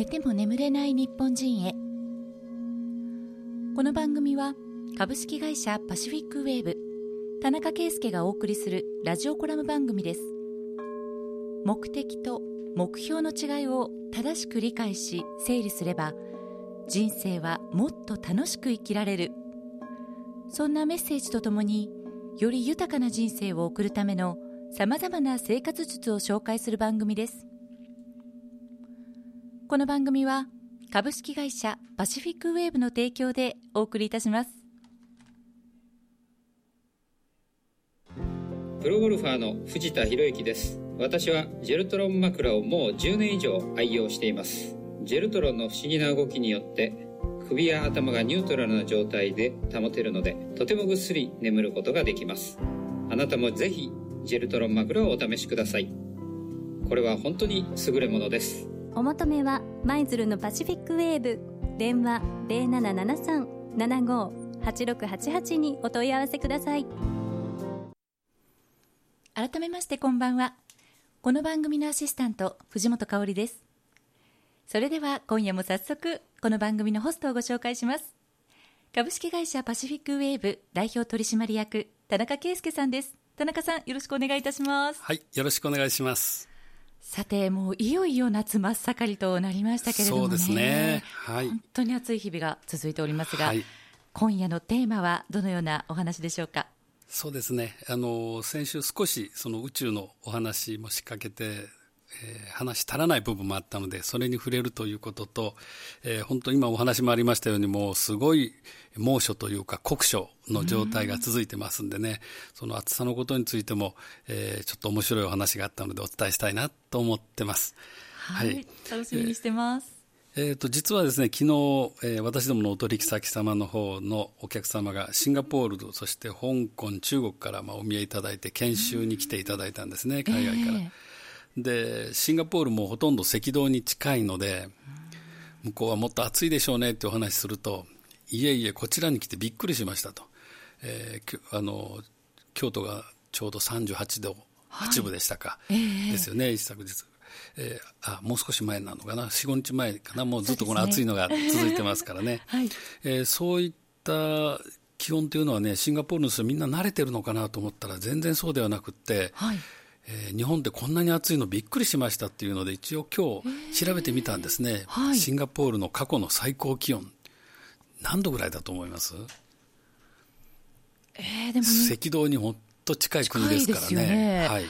寝ても眠れない日本人へ。この番組は株式会社パシフィックウェーブ田中圭介がお送りするラジオコラム番組です。目的と目標の違いを正しく理解し整理すれば、人生はもっと楽しく生きられる。そんなメッセージとともに、より豊かな人生を送るためのさまざまな生活術を紹介する番組です。この番組は株式会社パシフィックウェーブの提供でお送りいたします。 プロゴルファーの藤田博之です。私はジェルトロン枕をもう10年以上愛用しています。ジェルトロンの不思議な動きによって首や頭がニュートラルな状態で保てるので、とてもぐっすり眠ることができます。あなたもぜひジェルトロン枕をお試しください。これは本当に優れものです。 お求めは舞鶴のパシフィックウェーブ、電話 0773-75-8688 にお問い合わせください。 改めましてこんばんは。この番組のアシスタント藤本香織です。それでは今夜も早速この番組のホストをご紹介します。株式会社パシフィックウェーブ代表取締役田中圭介さんです。田中さん、よろしくお願いいたします。 はい、よろしくお願いします。 さて、もういよいよ夏真っ盛りとなりましたけれどもね。 そうですね、はい、 本当に暑い日々が続いておりますが、 はい、 今夜のテーマはどのようなお話でしょうか。 そうですね、先週少しその宇宙のお話も仕掛けて、話し足らない部分もあったので、それに触れるということと、本当今お話もありましたように、もうすごい猛暑というか酷暑の状態が続いてますんでね、その暑さのことについても、ちょっと面白いお話があったのでお伝えしたいなと思ってます。 はい、楽しみにしてます。 実はですね、昨日、私どものお取引先様の方のお客様がシンガポールとそして香港、中国からお見えいただいて研修に来ていただいたんですね、海外から。でシンガポールもほとんど赤道に近いので、向こうはもっと暑いでしょうねってお話しすると、いえいえこちらに来てびっくりしましたと、京都がちょうど38度8分でしたか、ですよね、一昨日、もう少し前なのかな、 4,5 日前かな、もうずっとこの暑いのが続いてますからね、はい、そういった気温というのはね、シンガポールの人みんな慣れてるのかなと思ったら全然そうではなくって、はい、日本でこんなに暑いのびっくりしましたっていうので、一応今日調べてみたんですね、はい、シンガポールの過去の最高気温何度ぐらいだと思います？ でもね、 赤道にほんと近い国ですからね、 近いですよね、 はい、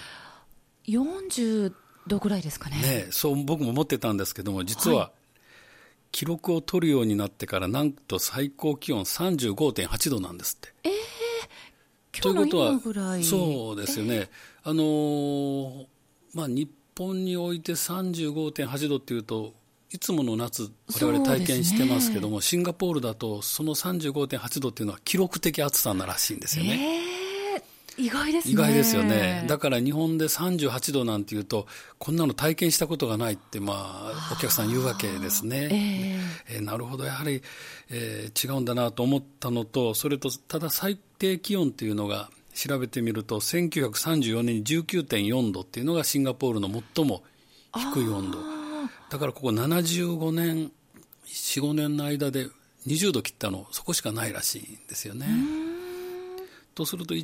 40度ぐらいですか ね。 そう僕も思ってたんですけども、実は記録を取るようになってからなんと最高気温 35.8 度なんですって。 今日の今ぐらい。 そうですよね、日本において 35.8 度っていうといつもの夏我々体験してますけども、シンガポールだとその 35.8 度っていうのは記録的暑さならしいんですよね。 意外ですね。 意外ですよね。だから日本で38度なんていうと、こんなの体験したことがないってお客さん言うわけですね。なるほど、やはり、違うんだなと思ったのと、それとただ最低気温っていうのが調べてみると、1934年に 19.4 度っていうのがシンガポールの最も低い温度だから、ここ75年 4,5 年の間で20度切ったのそこしかないらしいんですよね。とすると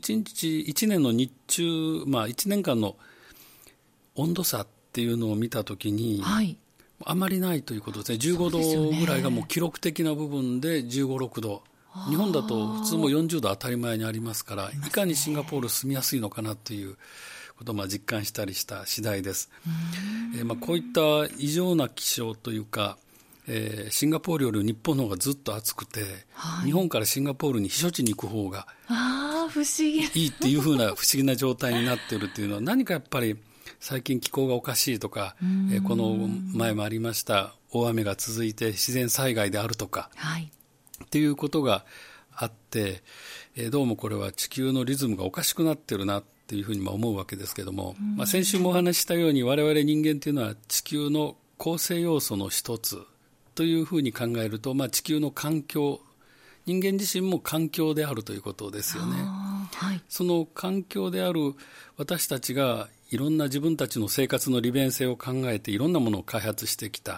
1年の日中、1年間の温度差っていうのを見たときに、はい、あまりないということですね。15度ぐらいがもう記録的な部分で15、6度、日本だと普通も40度当たり前にありますから、いかにシンガポール住みやすいのかなということを実感したりした次第です。こういった異常な気象というか、シンガポールより日本の方がずっと暑くて、はい、日本からシンガポールに避暑地に行く方が不思議いいっていう風な不思議な状態になっているというのは、何かやっぱり最近気候がおかしいとか、この前もありました大雨が続いて自然災害であるとか、はい、っていうことがあって、どうもこれは地球のリズムがおかしくなってるなっていうふうに思うわけですけども、先週もお話ししたように、我々人間というのは地球の構成要素の一つというふうに考えると、地球の環境、人間自身も環境であるということですよね。はい、その環境である私たちがいろんな自分たちの生活の利便性を考えていろんなものを開発してきた、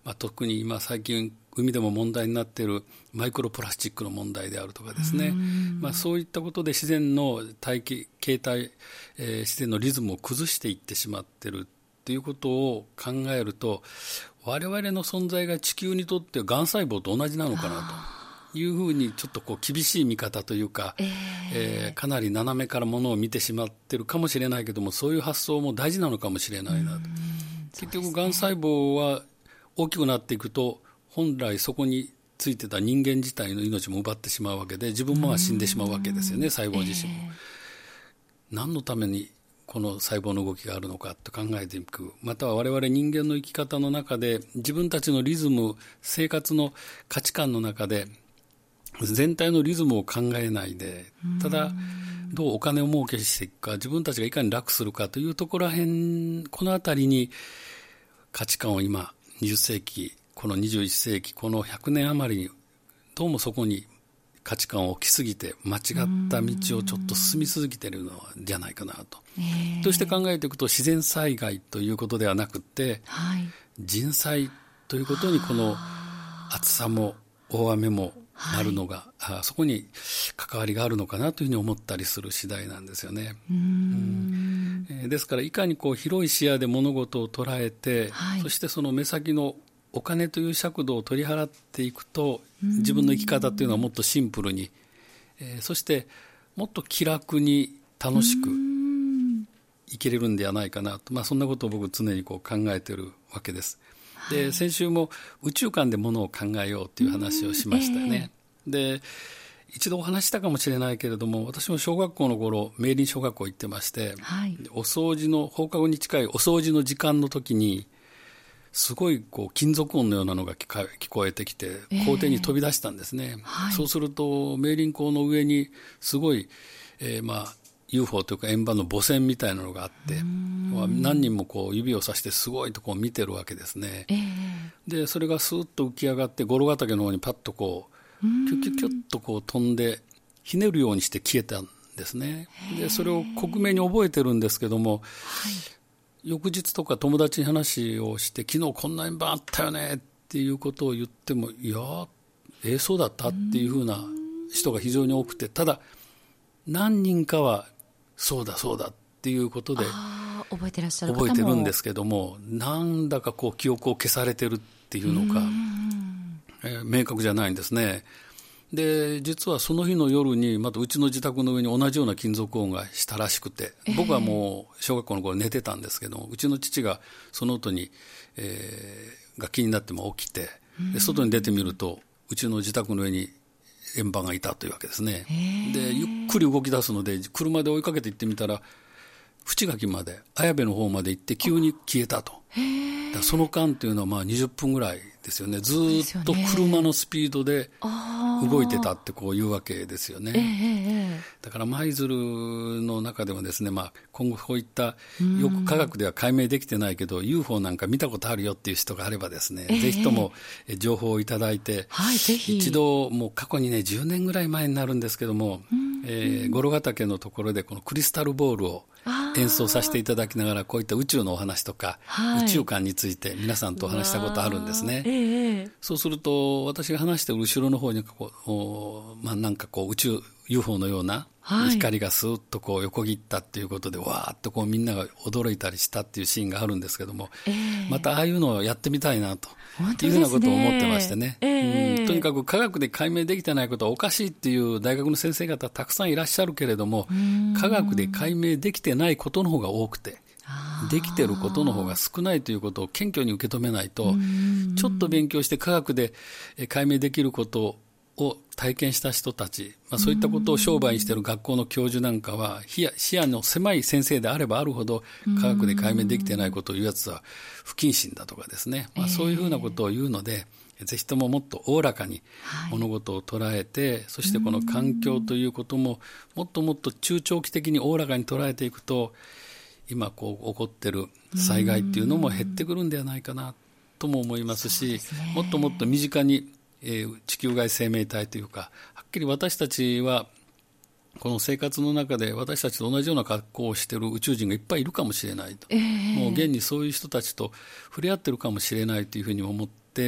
特に今最近海でも問題になっているマイクロプラスチックの問題であるとかですね、そういったことで自然の形態、自然のリズムを崩していってしまっているということを考えると、我々の存在が地球にとってがん細胞と同じなのかなというふうに、ちょっと厳しい見方というか、かなり斜めからものを見てしまっているかもしれないけども、そういう発想も大事なのかもしれないなと。結局がん細胞は大きくなっていくと、本来そこについてた人間自体の命も奪ってしまうわけで、自分も死んでしまうわけですよね、細胞自身も。何のためにこの細胞の動きがあるのかと考えていく。または我々人間の生き方の中で、自分たちのリズム、生活の価値観の中で全体のリズムを考えないで、ただどうお金を儲けしていくか、自分たちがいかに楽するかというところらへん、このあたりに価値観を今20世紀、この21世紀、この100年余りにどうもそこに価値観を置きすぎて、間違った道をちょっと進み続けているのじゃないかなと。として考えていくと、自然災害ということではなくて、人災ということにこの暑さも大雨もなるのが、そこに関わりがあるのかなというふうに思ったりする次第なんですよね。ですからいかに広い視野で物事を捉えて、そしてその目先のお金という尺度を取り払っていくと、自分の生き方というのはもっとシンプルに、そしてもっと気楽に楽しく生きれるんではないかなと、そんなことを僕常に考えているわけです。で、先週も宇宙観でものを考えようという話をしましたよね。で、一度お話したかもしれないけれども、私も小学校の頃、明林小学校行ってまして、お掃除の、放課後に近いお掃除の時間の時に、すごい金属音のようなのが聞こえてきて、校庭に飛び出したんですね。そうすると、明林校の上にすごい、UFO というか円盤の母船みたいなのがあって、何人も指をさしてすごいと見てるわけですね。で、それがスーッと浮き上がって五郎ヶ岳の方にパッとキュキュキュッと飛んでひねるようにして消えたんですね。で、それを克明に覚えてるんですけども、翌日とか友達に話をして、昨日こんな円盤あったよねっていうことを言っても、いや、そうだったっていうふうな人が非常に多くて、ただ何人かはそうだそうだっていうことで覚えてらっしゃる方も覚えてるんですけども、なんだか記憶を消されてるっていうのか、明確じゃないんですね。で、実はその日の夜にまたうちの自宅の上に同じような金属音がしたらしくて、僕はもう小学校の頃寝てたんですけど、うちの父がその音に、が気になっても起きて、で外に出てみるとうちの自宅の上に円盤がいたというわけですね。で、ゆっくり動き出すので車で追いかけて行ってみたら、淵垣まで、綾部の方まで行って急に消えたと。だその間というのは20分ぐらいですよね。ずっと車のスピードで動いてたっていうわけですよね。だから舞鶴の中でもですね、今後こういったよく科学では解明できてないけど UFO なんか見たことあるよっていう人があればですね、ぜひとも情報をいただいて、一度もう過去にね10年ぐらい前になるんですけども、五郎ヶ岳のところでこのクリスタルボールを演奏させていただきながら、こういった宇宙のお話とか、宇宙観について皆さんとお話したことあるんですね。そうすると私が話している後ろの方になんか宇宙 UFO のような光がスーッと横切ったっていうことで、わーっとみんなが驚いたりしたっていうシーンがあるんですけども、またああいうのをやってみたいなというふうなことを思ってましてね。とにかく科学で解明できてないことはおかしいっていう大学の先生方たくさんいらっしゃるけれども、科学で解明できてないことの方が多くて、できてることの方が少ないということを謙虚に受け止めないと、ちょっと勉強して科学で解明できることを体験した人たち、そういったことを商売にしている学校の教授なんかは、視野の狭い先生であればあるほど科学で解明できてないことを言うやつは不謹慎だとかですね、そういうふうなことを言うので、ぜひとももっとおおらかに物事を捉えて、そしてこの環境ということももっともっと中長期的におおらかに捉えていくと、今起こっている災害っていうのも減ってくるんではないかなとも思いますし、もっともっと身近に地球外生命体というか、はっきり私たちはこの生活の中で私たちと同じような格好をしている宇宙人がいっぱいいるかもしれないと、もう現にそういう人たちと触れ合っているかもしれないというふうに思って 、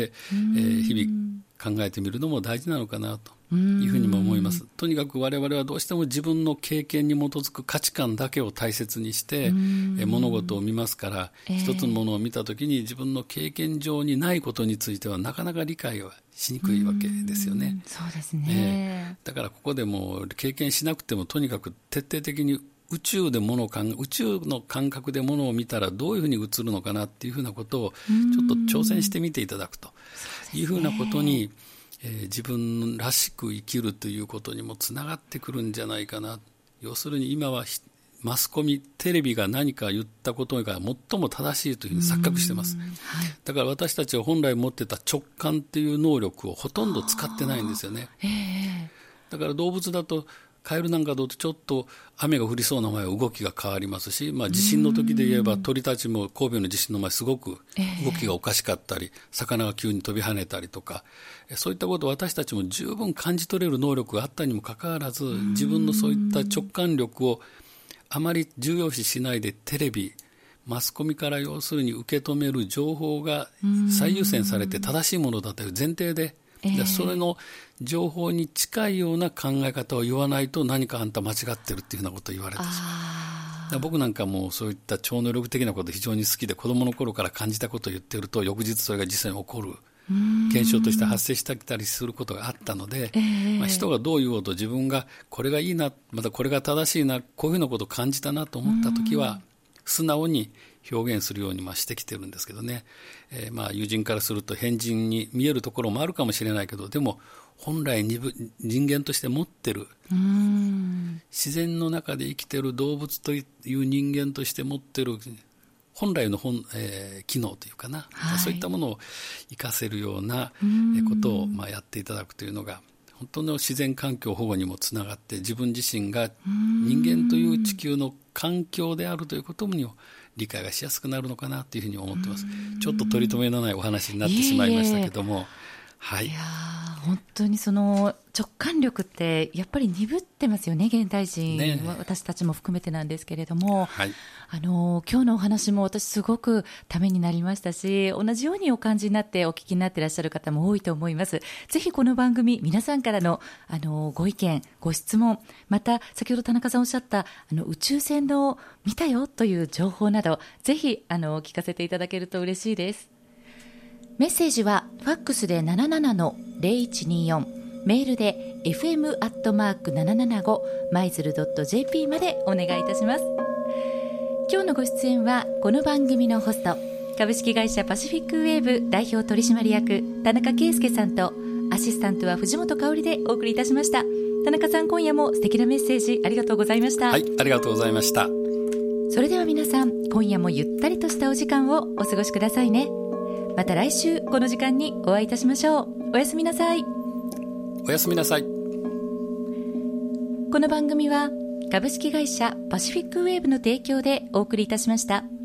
日々考えてみるのも大事なのかなというふうにも思います。とにかく我々はどうしても自分の経験に基づく価値観だけを大切にして物事を見ますから、一つのものを見たときに自分の経験上にないことについてはなかなか理解はしにくいわけですよね。 そうですね。 だからここでも経験しなくてもとにかく徹底的に宇宙の感覚で物を見たらどういうふうに映るのかなっていうふうなことをちょっと挑戦してみていただくというふうなことに、自分らしく生きるということにもつながってくるんじゃないかな。要するに今はマスコミ、テレビが何か言ったことが最も正しいというふうに錯覚しています、だから私たちは本来持ってた直感という能力をほとんど使ってないんですよね。だから動物だとカエルなんかだとちょっと雨が降りそうな前は動きが変わりますし、地震の時で言えば鳥たちも神戸の地震の前すごく動きがおかしかったり、魚が急に飛び跳ねたりとか、そういったことを私たちも十分感じ取れる能力があったにもかかわらず、自分のそういった直感力をあまり重要視しないでテレビ、マスコミから要するに受け止める情報が最優先されて正しいものだという前提で、それの情報に近いような考え方を言わないと何かあんた間違ってるっていうようなことを言われてしまう。僕なんかもそういった超能力的なこと非常に好きで、子供の頃から感じたことを言っていると翌日それが実際に起こる現象として発生してきたりすることがあったので、人がどう言おうと自分がこれがいいな、またこれが正しいな、こういうふうなことを感じたなと思ったときは素直に表現するようにしてきてるんですけどね。友人からすると変人に見えるところもあるかもしれないけど、でも本来人間として持ってる自然の中で生きてる動物という人間として持ってる本来の機能というかな、そういったものを活かせるようなことをやっていただくというのが本当の自然環境保護にもつながって、自分自身が人間という地球の環境であるということにも理解がしやすくなるのかなというふうに思っています。ちょっと取り留めのないお話になってしまいましたけども、 いや本当にその直感力ってやっぱり鈍ってますよね、現代人、私たちも含めてなんですけれども、今日のお話も私すごくためになりましたし、同じようにお感じになってお聞きになっていらっしゃる方も多いと思います。ぜひこの番組皆さんからの、ご意見ご質問、また先ほど田中さんおっしゃった宇宙船の見たよという情報などぜひ聞かせていただけると嬉しいです。メッセージはファックスで 77-0124、メールで fm@775 舞鶴 .jp までお願いいたします。今日のご出演はこの番組のホスト、株式会社パシフィックウェーブ代表取締役田中圭介さんと、アシスタントは藤本香里でお送りいたしました。田中さん、今夜も素敵なメッセージありがとうございました。 ありがとうございました。 それでは皆さん、今夜もゆったりとしたお時間をお過ごしくださいね。また来週この時間にお会いいたしましょう。おやすみなさい。 おやすみなさい。 この番組は株式会社パシフィックウェーブの提供でお送りいたしました。